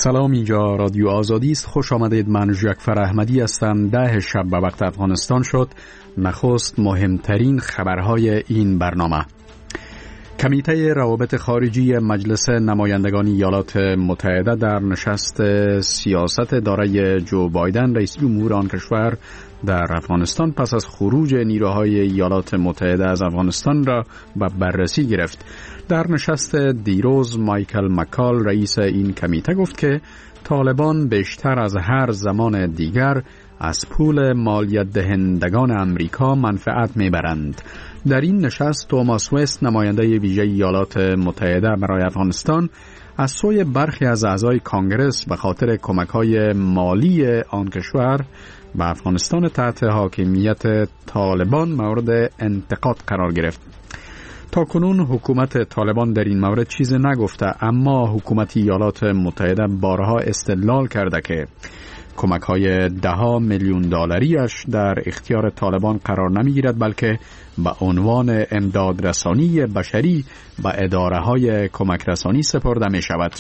سلام، اینجا رادیو آزادی است. خوش آمدید. من ژکفر احمدی هستم. 10 شب به وقت افغانستان شد. نخست مهمترین خبرهای این برنامه. کمیته روابط خارجی مجلس نمایندگان ایالات متحده در نشست سیاست دارای جو بایدن رئیس جمهور آن کشور در افغانستان پس از خروج نیروهای ایالات متحده از افغانستان را به بررسی گرفت. در نشست دیروز مایکل مکال رئیس این کمیته گفت که طالبان بیشتر از هر زمان دیگر از پول مالیات دهندگان امریکا منفعت میبرند. در این نشست توماس وست نماینده ویژه ایالات متحده برای افغانستان از سوی برخی از اعضای کانگرس به خاطر کمک‌های مالی آن کشور به افغانستان تحت حاکمیت طالبان مورد انتقاد قرار گرفت. تاکنون حکومت طالبان در این مورد چیزی نگفته، اما حکومت ایالات متحده بارها استدلال کرده که کمک‌های $10 میلیون در اختیار طالبان قرار نمی‌گیرد، بلکه به عنوان امدادرسانی بشری به اداره‌های کمک رسانی سپرده می‌شود.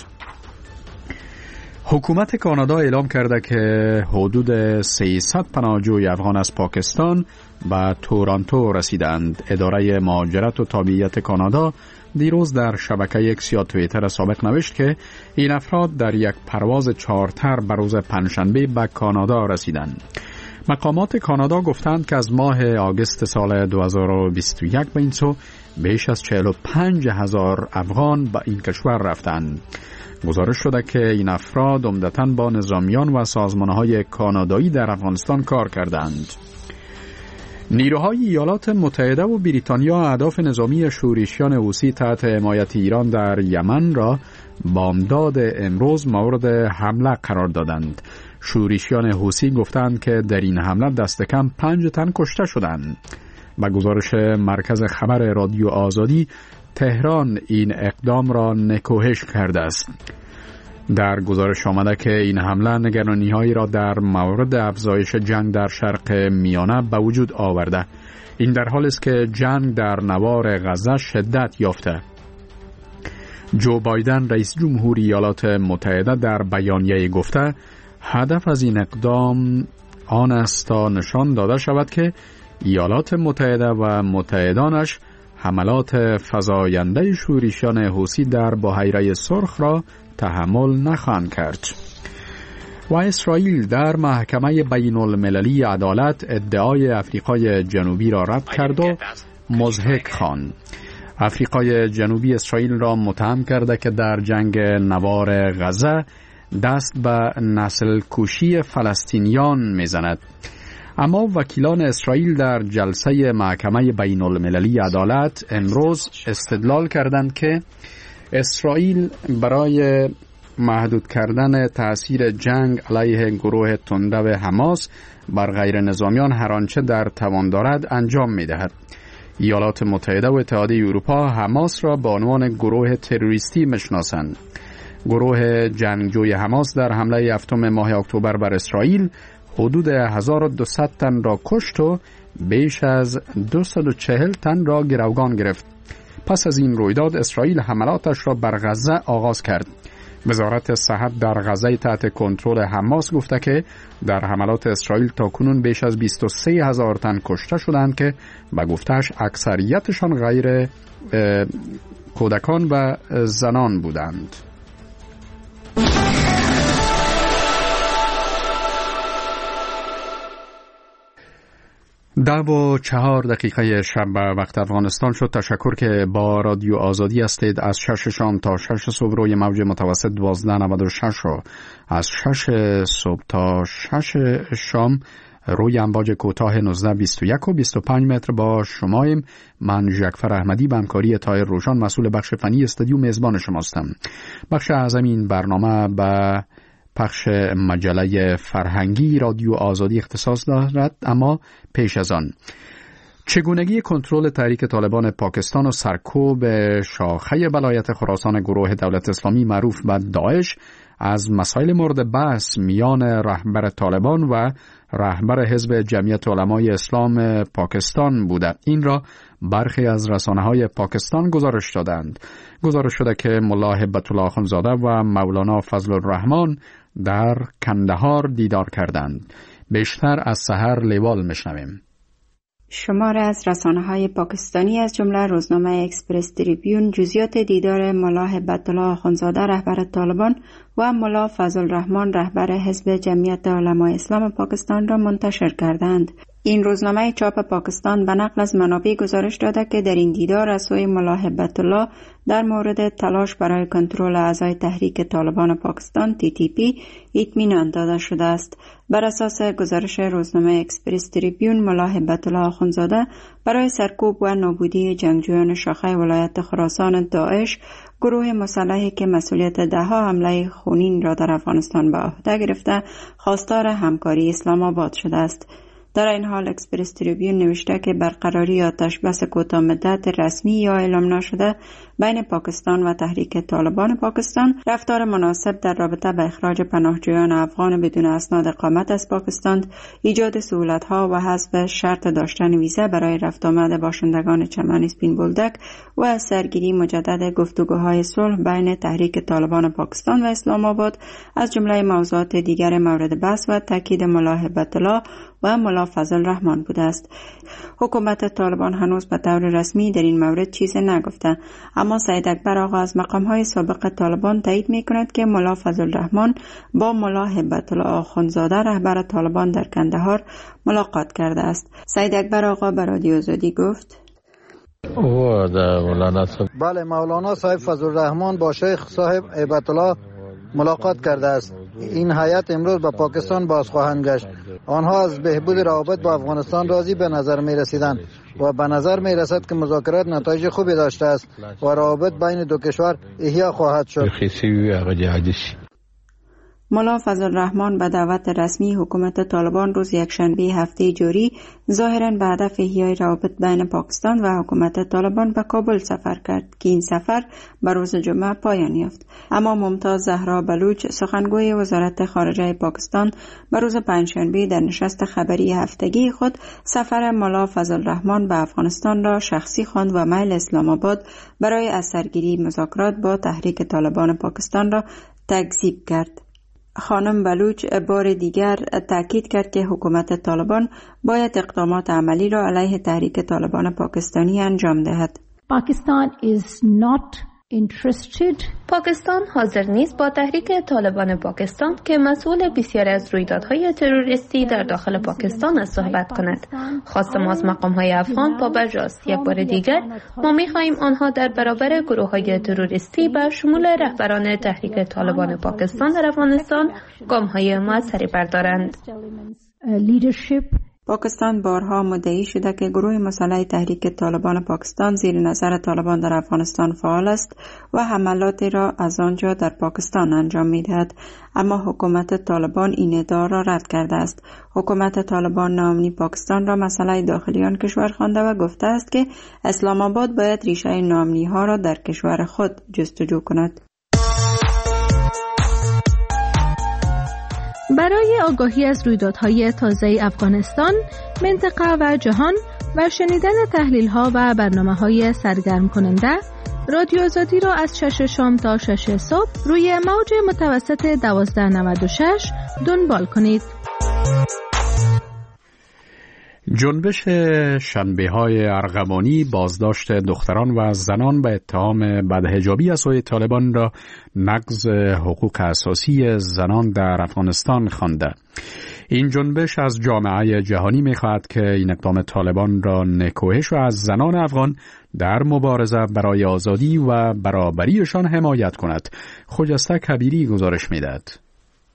حکومت کانادا اعلام کرده که حدود 300 پناهجوی افغان از پاکستان به تورنتو رسیدند. اداره مهاجرت و تابعیت کانادا دیروز در شبکه اکس یا توییتر سابق نوشت که این افراد در یک پرواز چارتر به روز پنجشنبه به کانادا رسیدند. مقامات کانادا گفتند که از ماه آگوست سال 2021 به این سو بیش از 45,000 افغان به این کشور رفتند. گزارش شده که این افراد عمدتاً با نظامیان و سازمان‌های کانادایی در افغانستان کار کردند. نیروهای ایالات متحده و بریتانیا اهداف نظامی شورشیان حوثی تحت حمایت ایران در یمن را بامداد امروز مورد حمله قرار دادند. شورشیان حوثی گفتند که در این حمله دست کم 5 تن کشته شدند. با گزارش مرکز خبر رادیو آزادی، تهران این اقدام را نکوهش کرده است. در گزارش آمده که این حمله نگرانی‌هایی را در مورد افزایش جنگ در شرق میانه به وجود آورده. این در حالی است که جنگ در نوار غزه شدت یافته. جو بایدن رئیس جمهور ایالات متحده در بیانیه گفته هدف از این اقدام آن است تا نشان داده شود که ایالات متحده و متحدانش حملات فزاینده شورشیان حوثی در بحیره سرخ را تحمل نخواهند کرد. و اسرائیل در محکمه بین المللی عدالت ادعای آفریقای جنوبی را رد کرد و مضحک خواند. آفریقای جنوبی اسرائیل را متهم کرده که در جنگ نوار غزه دست به نسل کشی فلسطینیان میزند. اما وکیلان اسرائیل در جلسه محکمه بین المللی عدالت امروز استدلال کردند که اسرائیل برای محدود کردن تأثیر جنگ علیه گروه تندرو حماس بر غیر نظامیان هر آنچه در توان دارد انجام می‌دهد. ایالات متحده و اتحادیه اروپا حماس را به عنوان گروه تروریستی می‌شناسند. گروه جنگجوی حماس در حمله 7 ماه اکتبر بر اسرائیل حدود 1200 تن را کشت و بیش از 240 تن را گروگان گرفت. پس از این رویداد اسرائیل حملاتش را بر غزه آغاز کرد. وزارت صحت در غزه تحت کنترل حماس گفته که در حملات اسرائیل تاکنون بیش از 23,000 تن کشته شدند که به گفته‌اش اکثریتشان غیر کودکان و زنان بودند. 10:04 شب به وقت افغانستان شد. تشکر که با رادیو آزادی هستید. از 6 شام تا 6 صبح روی موج متوسط 1296 و از 6 صبح تا 6 شام روی امواج کوتاه 1921 و 25 متر با شماییم. من ژکفر احمدی به همکاری طاهر روشان مسئول بخش فنی استودیو میزبان شماستم. بخش اعظم این برنامه به پخش مجله فرهنگی رادیو آزادی اختصاص دارد، اما پیش از آن چگونگی کنترل تحریک طالبان پاکستان و سرکوب شاخه ولایت خراسان گروه دولت اسلامی معروف به داعش از مسائل مورد بحث میان رهبر طالبان و رهبر حزب جمعیت علمای اسلام پاکستان بوده. این را برخی از رسانه‌های پاکستان گزارش دادند. گزارش شده که ملا هبت الله اخندزاده و مولانا فضل الرحمن در کندهار دیدار کردند. بیشتر از سحر لیوال میشنویم. شمار از رسانه‌های پاکستانی از جمله روزنامه اکسپرس تریبیون جزئیات دیدار ملا هبت الله اخندزاده رهبر طالبان و ملا فضل الرحمن رهبر حزب جمعیت علمای اسلام پاکستان را منتشر کردند. این روزنامه چاپ پاکستان به نقل از منابع گزارش داده که در این دیدار از سوی ملا هبت الله در مورد تلاش برای کنترل اعضای تحریک طالبان پاکستان TTP اطمینان داده شده است. بر اساس گزارش روزنامه اکسپرس تریبیون ملا هبت الله اخندزاده برای سرکوب و نابودی جنگجویان شاخه ولایت خراسان داعش، گروه مسلحی که مسئولیت ده‌ها حمله خونین را در افغانستان به عهده گرفته، خواستار همکاری اسلام آباد شده است. در این حال اکسپرس تریبیون نوشته که برقراری آتش بس کوتاه مدت رسمی یا اعلام نشده بین پاکستان و تحریک طالبان پاکستان، رفتار مناسب در رابطه با اخراج پناهجویان افغان بدون اسناد اقامت از پاکستان، ایجاد سهولت‌ها و حذف شرط داشتن ویزا برای رفت آمد باشندگان چمن اسپین بولدک و سرگیری مجدد گفتگوهای صلح بین تحریک طالبان پاکستان و اسلام آباد از جمله موضوعات دیگر مورد بحث و تاکید ملا هبت الله و ملا فضل الرحمن بوده است. حکومت طالبان هنوز به طور رسمی در این مورد چیزی نگفته، اما سید اکبر آقا از مقام‌های سابق طالبان تایید می‌کند که ملا فضل الرحمن با ملا هبت الله اخندزاده رهبر طالبان در کندهار ملاقات کرده است. سید اکبر آقا به رادیو آزادی گفت: بله، مولانا صاحب فضل الرحمن با شیخ صاحب هبت الله ملاقات کرده است. این هیئت امروز به پاکستان باز خواهند گشت. آنها از بهبود روابط با افغانستان راضی به نظر می رسیدند و به نظر می رسد که مذاکرات نتایج خوبی داشته است و روابط بین دو کشور احیا خواهد شد. ملا فضل الرحمن به دعوت رسمی حکومت طالبان روز یکشنبه هفته جاری ظاهراً به هدف احیای روابط بین پاکستان و حکومت طالبان به کابل سفر کرد که این سفر به روز جمعه پایان یافت. اما ممتاز زهرا بلوچ، سخنگوی وزارت خارجه پاکستان، به روز پنجشنبه در نشست خبری هفتگی خود سفر ملا فضل الرحمن به افغانستان را شخصی خواند و میل اسلام آباد برای از سرگیری مذاکرات با تحریک طالبان پاکستان را تکذیب کرد. خانم بلوچ بار دیگر تاکید کرد که حکومت طالبان باید اقدامات عملی را علیه تحریک طالبان پاکستانی انجام دهد. پاکستان حاضر نیست با تحریک طالبان پاکستان که مسئول بسیاری از رویدادهای تروریستی در داخل پاکستان است صحبت کند. خواست ما از مقام‌های افغان پابرجاست. یک بار دیگر ما می‌خواهیم آنها در برابر گروه‌های تروریستی به شمول رهبران تحریک طالبان پاکستان در افغانستان گام‌های موثری بردارند. پاکستان بارها مدعی شده که گروه مسلح تحریک طالبان پاکستان زیر نظر طالبان در افغانستان فعال است و حملاتی را از آنجا در پاکستان انجام می‌دهد، اما حکومت طالبان این ادعا را رد کرده است. حکومت طالبان ناامنی پاکستان را مسئله داخلی آن کشور خوانده و گفته است که اسلام آباد باید ریشه ناامنی‌ها را در کشور خود جستجو کند. برای آگاهی از رویدادهای تازه افغانستان، منطقه و جهان و شنیدن تحلیل‌ها و برنامه‌های سرگرم کننده، رادیو آزادی را از 6 شام تا 6 صبح روی موج متوسط 1296 دنبال کنید. جنبش شنبه‌های ارغوانی بازداشت دختران و زنان به اتهام بدحجابی از سوی طالبان را نقض حقوق اساسی زنان در افغانستان خوانده. این جنبش از جامعه جهانی می‌خواهد که این اقدام طالبان را نکوهش و از زنان افغان در مبارزه برای آزادی و برابریشان حمایت کند. خجسته کبیری گزارش می‌دهد.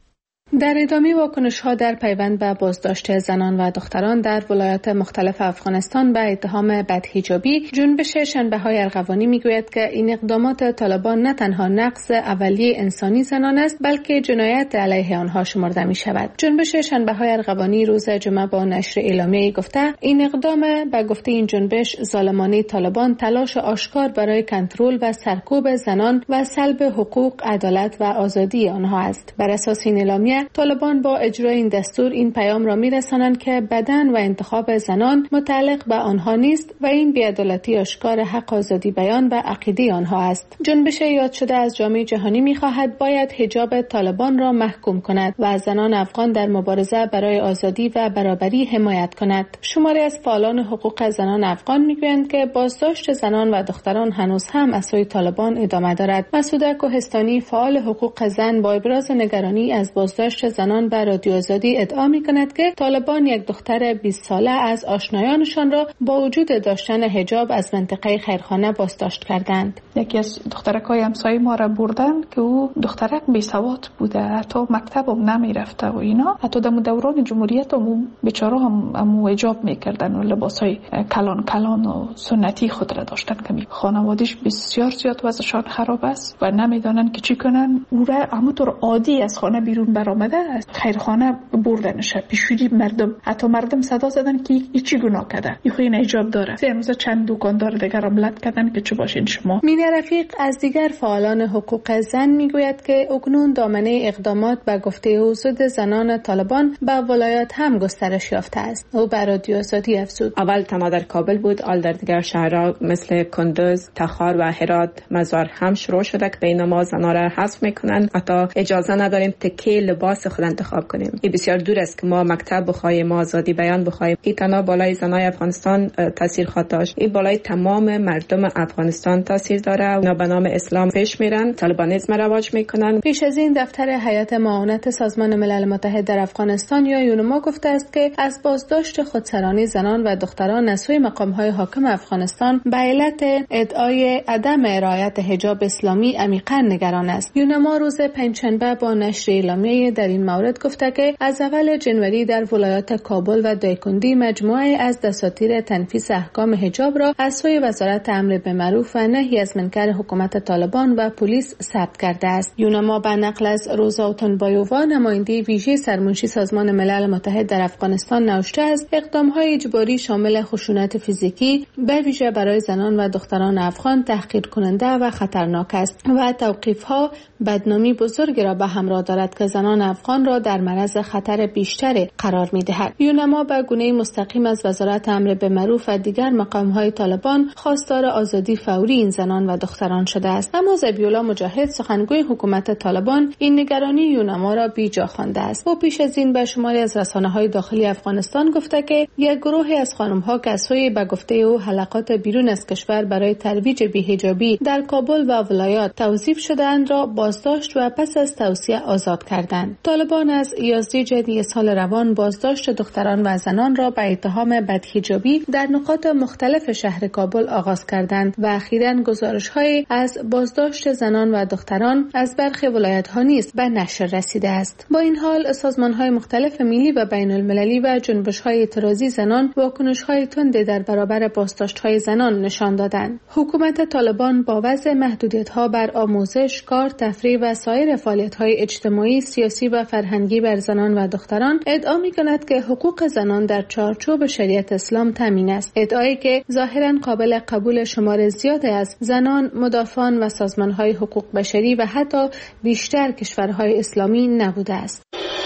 در ادامه واکنش‌ها در پیوند به بازداشت زنان و دختران در ولایات مختلف افغانستان به اتهام بدحجابی، جنبش شنبه‌های ارغوانی میگوید که این اقدامات طالبان نه تنها نقض اولیه انسانی زنان است، بلکه جنایت علیه آنها شمرده می‌شود. جنبش شنبه‌های ارغوانی روز جمعه با نشر اعلامیه‌ای گفته این اقدام به گفته این جنبش ظالمانه طالبان تلاش آشکار برای کنترل و سرکوب زنان و سلب حقوق، عدالت و آزادی آنها است. بر اساس این اعلامیه طالبان با اجرای این دستور این پیام را می‌رسانند که بدن و انتخاب زنان متعلق به آنها نیست و این بی‌عدالتی آشکار حق آزادی بیان و عقیده آنها است. جنبش یاد شده از جامعه جهانی می‌خواهد باید حجاب طالبان را محکوم کند و از زنان افغان در مبارزه برای آزادی و برابری حمایت کند. شماری از فعالان حقوق زنان افغان می‌گویند که بازداشت زنان و دختران هنوز هم از سوی طالبان ادامه دارد. مسعوده کوهستانی فعال حقوق زن با ابراز نگرانی از بازداشت زنان به رادیو آزادی ادعا می‌کند که طالبان یک دختر 20 ساله از آشنایانشان را با وجود داشتن حجاب از منطقه خیرخانه بازداشت کردند. یکی از دخترکای همسایه ما را بردن که او دخترک بی‌سواد بوده، حتی مکتب هم نمی‌رفته و اینا. حتی در دوران جمهوریت هم بیچاره هم حجاب می‌کردن و لباسای کلان و سنتی خود را داشتن که خانواده‌اش بسیار زیاد وضعشان خراب است و نمی‌دانند که چی کنن. او را همونطور عادی از خانه بیرون برآمده از خیرخانه بردنش. پیشوری مردم صدا زدن که این چی گناه کرده، این حجاب داره. امروز چند دکاندار دیگر هم لط کردن که چه باشین شما. مینی رفیق از دیگر فعالان حقوق زن میگوید که اکنون دامنه اقدامات به گفته حضور زنان طالبان به ولایات هم گسترش یافته است. او بر رادیو آزادی افزود: اول تنها در کابل بود، حال در دیگر شهرها مثل کندوز، تخار و هرات مزار هم شروع شده که بین ما زنان را حذف میکنن. حتی اجازه نداریم تکه لباس خود انتخاب کنیم. این بسیار دور است که ما مکتب بخوایم، ما آزادی بیان بخوایم. این تنها بالای زنای افغانستان تاثیر خواهد داشت. این بالای تمام مردم افغانستان تاثیر داره. اونا به نام اسلام پیش میرن، طالبانیسم رواج میکنن. پیش از این دفتر هیئت معاونت سازمان ملل متحد در افغانستان یا یونما گفته است که از بازداشت خودسرانی زنان و دختران از سوی مقام‌های حاکم افغانستان به علت ادعای عدم رعایت حجاب اسلامی عمیقاً نگران است. یونما روز پنجشنبه با نشر اعلامیه در این مورد گفته که از اول جنوری در ولایات کابل و دایکندی مجموعه از دساتیر تنفیذ احکام حجاب را از سوی وزارت امر بالمعروف و نهی از منکر حکومت طالبان و پلیس ثبت کرده است. یونما به نقل از روزا اوتونبایووا نماینده ویژه سرمنشی سازمان ملل متحد در افغانستان نوشته است اقدام‌های اجباری شامل خشونت فیزیکی به ویژه برای زنان و دختران افغان تحقیر کننده و خطرناک است و توقیف‌ها بدنامی بزرگی را به همراه دارد که زنان افغان را در معرض خطر بیشتری قرار می‌دهد. یونما به گونه مستقیم از وزارت امر بالمعروف و دیگر مقام‌های طالبان خواستار آزادی فوری این زنان و دختران شده است. اما ذبیح‌الله مجاهد سخنگوی حکومت طالبان این نگرانی یونما را بیجا خوانده است. او پیش از این به شماری از رسانه‌های داخلی افغانستان گفته که یک گروهی از خانم‌ها که از سوی به گفته او حلقات بیرون از کشور برای ترویج بی‌حجابی در کابل و ولایات توظیف شده‌اند را بازداشت و پس از توصیه آزاد کردند. طالبان از یازدی سال روان بازداشت دختران و زنان را به اتهام بدحجابی در نقاط مختلف شهر کابل آغاز کردند و اخیراً گزارش‌های از بازداشت زنان و دختران از برخی ولایت‌ها نیز به نشر رسیده است. با این حال سازمان‌های مختلف ملی و بین‌المللی و جنبش‌های اعتراضی زنان واکنش‌های تند در برابر بازداشت‌های زنان نشان دادند. حکومت طالبان با وضع محدودیت‌ها بر آموزش، کار، تفریح و سایر فعالیت‌های اجتماعی، سیاسی و فرهنگی بر زنان و دختران ادعا می‌کند که حقوق زنان در چارچوب شریعت اسلام تامین است. ادعایی که ظاهراً قابل قبول شمار زیادی از زنان، مدافعان و سازمان‌های حقوق بشری و حتی بیشتر کشورهای اسلامی نبوده است.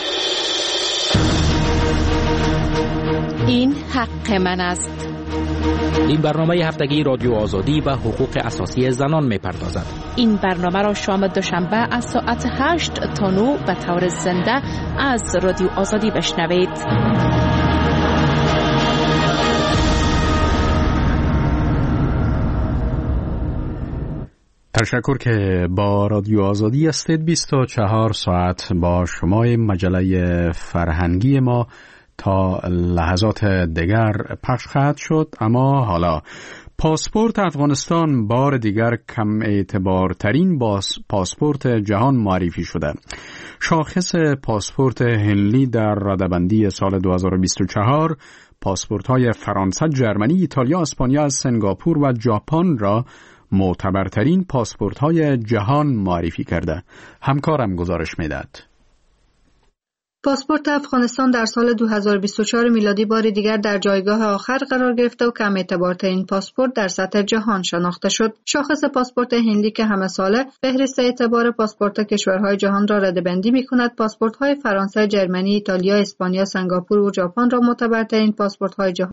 این حق من است. این برنامه هفتگی رادیو آزادی و حقوق اساسی زنان می‌پردازد. این برنامه را شام دوشنبه از ساعت 8 تا 9 به طور زنده از رادیو آزادی بشنوید. تشکر که با رادیو آزادی هستید. 24 ساعت با شما مجله فرهنگی ما تا لحظات دیگر پخش خواهد شد. اما حالا پاسپورت افغانستان بار دیگر کم اعتبارترین پاسپورت جهان معرفی شده. شاخص پاسپورت هنلی در رده‌بندی سال 2024 پاسپورت‌های فرانسه، جرمنی، ایتالیا، اسپانیا، سنگاپور و ژاپن را معتبرترین پاسپورت‌های جهان معرفی کرده. همکارم گزارش می‌دهد. پاسپورت افغانستان در سال 2024 میلادی بار دیگر در جایگاه آخر قرار گرفته و کم اعتبارترین پاسپورت در سطح جهان شناخته شد. شاخص پاسپورت هندی که همه ساله فهرست اعتبار پاسپورت کشورهای جهان را رده‌بندی می‌کند، پاسپورت‌های فرانسه، جرمنی، ایتالیا، اسپانیا، سنگاپور و ژاپن را معتبرترین پاسپورت‌های جهان